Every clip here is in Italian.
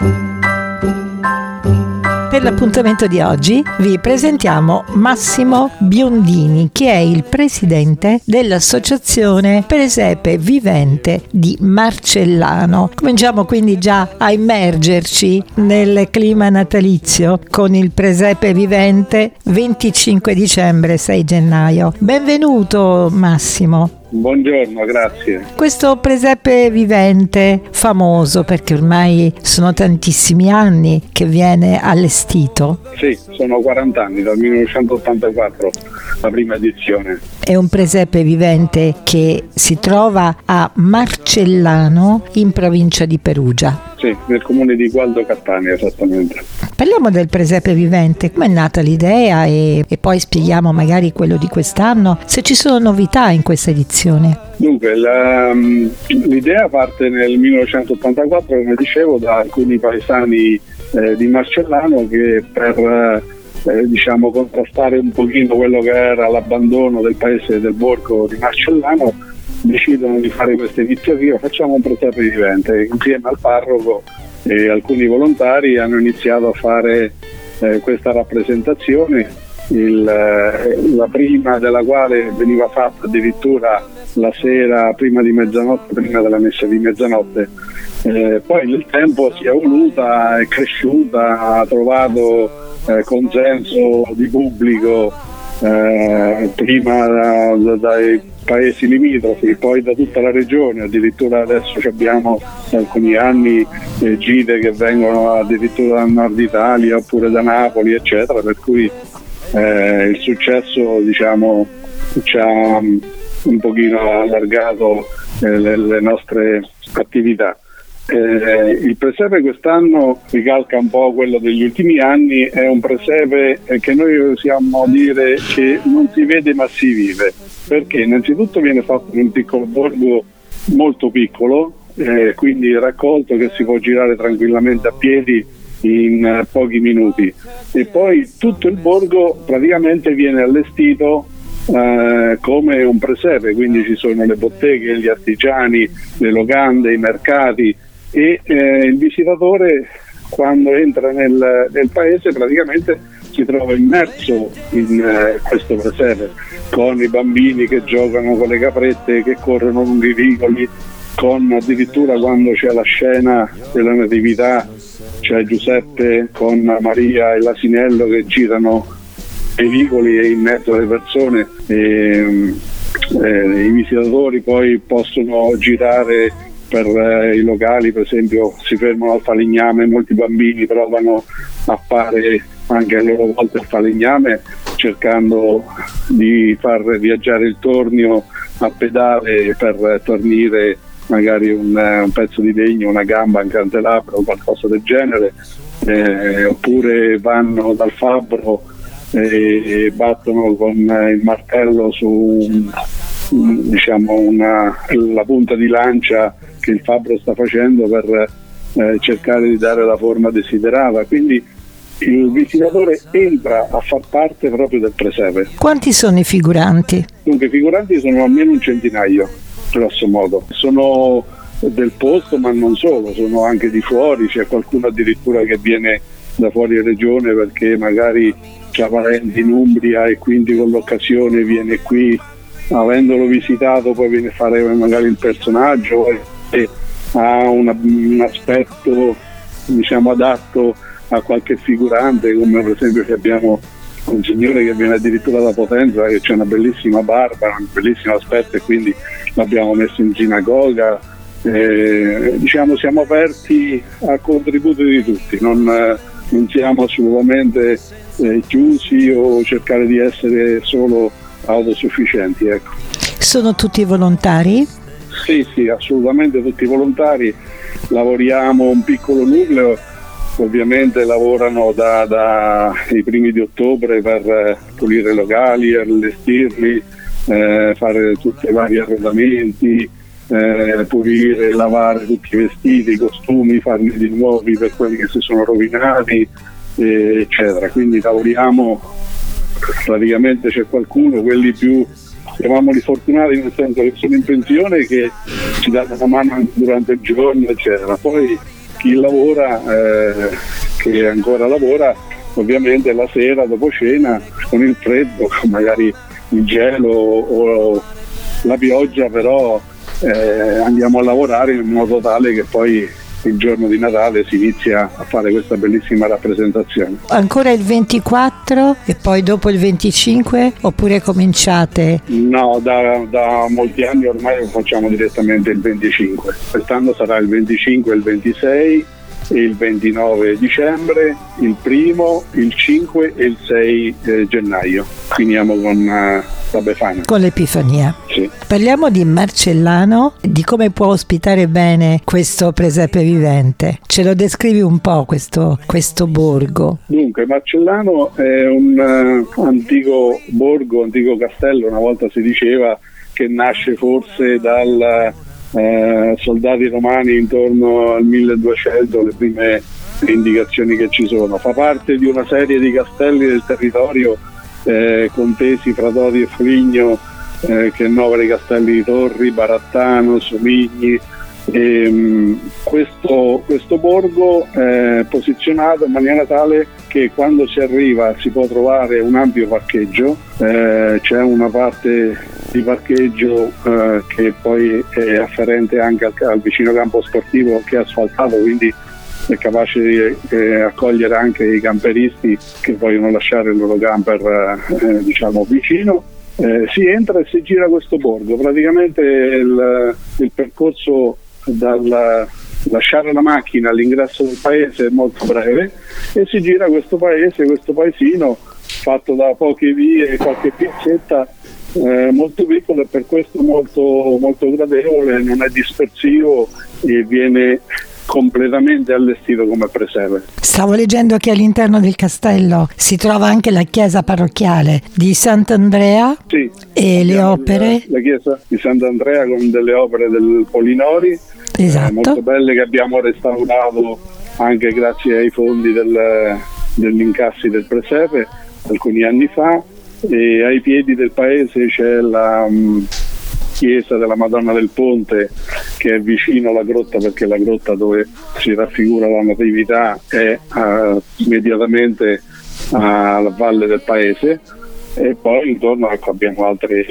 Per l'appuntamento di oggi vi presentiamo Massimo Biondini, che è il presidente dell'associazione Presepe Vivente di Marcellano. Cominciamo quindi già a immergerci nel clima natalizio con il Presepe Vivente 25 dicembre 6 gennaio. Benvenuto Massimo. Buongiorno, grazie. Questo presepe vivente famoso perché ormai sono tantissimi anni che viene allestito. Sì, sono 40 anni, dal 1984, la prima edizione. È un presepe vivente che si trova a Marcellano in provincia di Perugia. Sì, nel comune di Gualdo Cattaneo, esattamente. Parliamo del presepe vivente, come è nata l'idea e poi spieghiamo magari quello di quest'anno, se ci sono novità in questa edizione. Dunque, l'idea parte nel 1984, come dicevo, da alcuni paesani di Marcellano che per contrastare un pochino quello che era l'abbandono del paese del borgo di Marcellano, decidono di fare questa iniziativa. Facciamo un presepe vivente. Insieme al parroco e alcuni volontari hanno iniziato a fare questa rappresentazione, la prima della quale veniva fatta addirittura la sera prima di mezzanotte, prima della messa di mezzanotte. Poi nel tempo si è evoluta, è cresciuta, ha trovato consenso di pubblico, prima dai paesi limitrofi, poi da tutta la regione. Addirittura adesso abbiamo da alcuni anni gite che vengono addirittura dal nord Italia oppure da Napoli, eccetera, per cui il successo ci ha un pochino allargato le nostre attività. Il presepe quest'anno ricalca un po' quello degli ultimi anni, è un presepe che noi usiamo dire che non si vede ma si vive, perché innanzitutto viene fatto in un piccolo borgo molto piccolo, quindi raccolto che si può girare tranquillamente a piedi in pochi minuti, e poi tutto il borgo praticamente viene allestito come un presepe, quindi ci sono le botteghe, gli artigiani, le locande, i mercati, e il visitatore quando entra nel paese praticamente si trova immerso in questo presepe, con i bambini che giocano con le caprette, che corrono lungo i vicoli, con addirittura quando c'è la scena della Natività c'è Giuseppe con Maria e l'asinello che girano i vicoli e in mezzo alle persone, i visitatori poi possono girare per i locali, per esempio si fermano al falegname, molti bambini provano a fare anche a loro volta il falegname, cercando di far viaggiare il tornio a pedale per tornire magari un pezzo di legno, una gamba, un candelabro o qualcosa del genere, oppure vanno dal fabbro e battono con il martello su la punta di lancia che il fabbro sta facendo per cercare di dare la forma desiderata. Quindi il visitatore entra a far parte proprio del presepe. Quanti sono i figuranti? Dunque i figuranti sono almeno un centinaio, grosso modo. Sono del posto, ma non solo, sono anche di fuori, c'è qualcuno addirittura che viene da fuori regione perché magari c'ha parenti in Umbria e quindi con l'occasione viene qui, avendolo visitato poi viene a fare magari il personaggio e ha un aspetto adatto a qualche figurante, come per esempio che abbiamo un signore che viene addirittura da Potenza, che c'è una bellissima barba, un bellissimo aspetto, e quindi l'abbiamo messo in sinagoga. Siamo aperti a contributi di tutti, non siamo assolutamente chiusi o cercare di essere solo autosufficienti, ecco. Sono tutti volontari? Sì, assolutamente tutti volontari. Lavoriamo un piccolo nucleo, ovviamente lavorano dai primi di ottobre per pulire i locali, allestirli, fare tutti i vari arredamenti, pulire, lavare tutti i vestiti, i costumi, farli di nuovi per quelli che si sono rovinati, eccetera. Quindi lavoriamo, praticamente c'è qualcuno, quelli più, chiamiamoli fortunati, nel senso che sono in pensione, che ci danno una mano anche durante il giorno, eccetera. Poi chi lavora, che ancora lavora, ovviamente la sera dopo cena con il freddo, magari il gelo o la pioggia, però andiamo a lavorare in modo tale che poi il giorno di Natale si inizia a fare questa bellissima rappresentazione. Ancora il 24 e poi dopo il 25, oppure cominciate? No, da molti anni ormai lo facciamo direttamente il 25. Quest'anno sarà il 25 e il 26 e il 29 dicembre, il 1, il 5 e il 6 gennaio. Finiamo con la Befana. Con l'Epifania. Sì. Parliamo di Marcellano, di come può ospitare bene questo presepe vivente. Ce lo descrivi un po' questo borgo? Dunque, Marcellano è un antico borgo, antico castello, una volta si diceva, che nasce forse dal soldati romani intorno al 1200, le prime indicazioni che ci sono. Fa parte di una serie di castelli del territorio contesi fra Todi e Foligno, che annovera i castelli di Torri, Barattano, Somigni. Questo borgo è posizionato in maniera tale che quando si arriva si può trovare un ampio parcheggio, c'è una parte di parcheggio che poi è afferente anche al vicino campo sportivo, che è asfaltato, quindi è capace di accogliere anche i camperisti che vogliono lasciare il loro camper vicino. Si entra e si gira questo borgo, praticamente il percorso dal lasciare la macchina all'ingresso del paese è molto breve e si gira questo paesino fatto da poche vie e qualche piazzetta molto piccolo, e per questo molto, molto gradevole, non è dispersivo e viene completamente allestito come presepe. Stavo leggendo che all'interno del castello si trova anche la chiesa parrocchiale di Sant'Andrea, sì, e le opere. La chiesa di Sant'Andrea con delle opere del Polinori, esatto, molto belle, che abbiamo restaurato anche grazie ai fondi degli incassi del presepe alcuni anni fa. E ai piedi del paese c'è la chiesa della Madonna del Ponte, che è vicino alla grotta, perché la grotta dove si raffigura la Natività è immediatamente alla valle del paese. E poi intorno abbiamo altre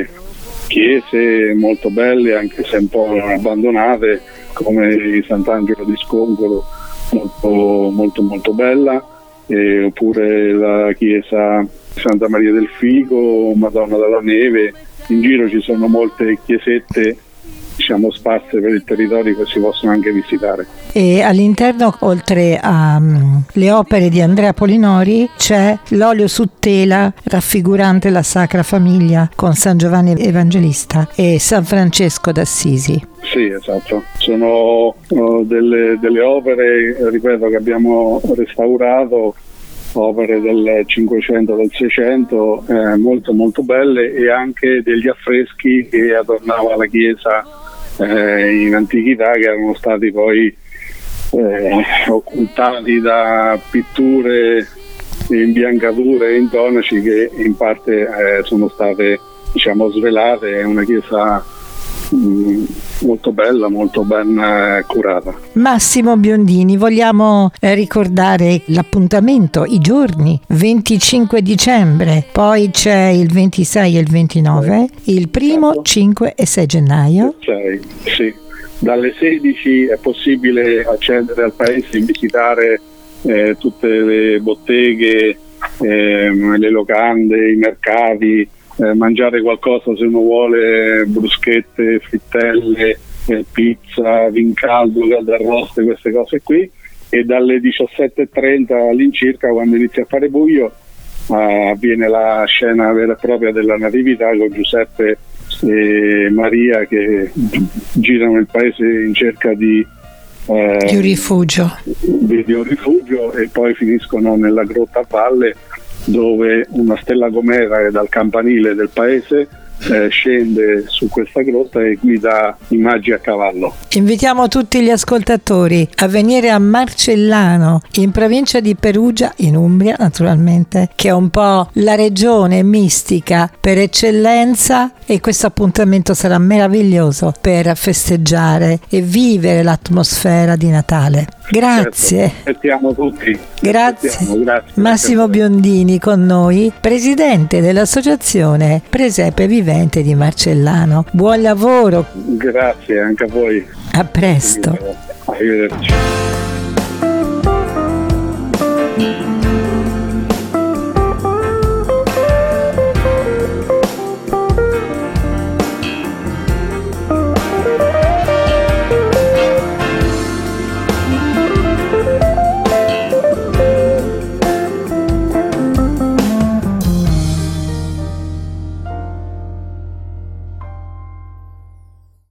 chiese molto belle, anche se un po' abbandonate, come di Sant'Angelo di Scongolo, molto molto bella, oppure la chiesa Santa Maria del Figo, Madonna della Neve. In giro ci sono molte chiesette sparse per il territorio che si possono anche visitare. E all'interno, oltre alle opere di Andrea Polinori, c'è l'olio su tela raffigurante la Sacra Famiglia con San Giovanni Evangelista e San Francesco d'Assisi. Sì, esatto. Sono delle opere, ripeto, che abbiamo restaurato, opere del 500, del 600, molto molto belle, e anche degli affreschi che adornava la chiesa in antichità, che erano stati poi occultati da pitture, imbiancature e intonaci che in parte sono state svelate. È una chiesa molto bella, molto ben curata. Massimo Biondini, vogliamo ricordare l'appuntamento, i giorni: 25 dicembre, poi c'è il 26 e il 29, il 1, 5 e 6 gennaio. Sì. Dalle 16 è possibile accedere al paese e visitare tutte le botteghe, le locande, i mercati, mangiare qualcosa se uno vuole, bruschette, frittelle, pizza, vin caldo, caldarroste, queste cose qui. E dalle 17:30 all'incirca, quando inizia a fare buio, avviene la scena vera e propria della Natività, con Giuseppe e Maria che girano il paese in cerca di un rifugio, e poi finiscono nella grotta a valle, dove una stella gomera dal campanile del paese scende su questa grotta e guida i magi a cavallo. Invitiamo tutti gli ascoltatori a venire a Marcellano, in provincia di Perugia, in Umbria naturalmente, che è un po' la regione mistica per eccellenza, e questo appuntamento sarà meraviglioso per festeggiare e vivere l'atmosfera di Natale. Grazie. Certo, aspettiamo tutti. Grazie. Grazie. Massimo Biondini con noi, presidente dell'associazione Presepe Vivente di Marcellano. Buon lavoro. Grazie anche a voi. A presto. Arrivederci.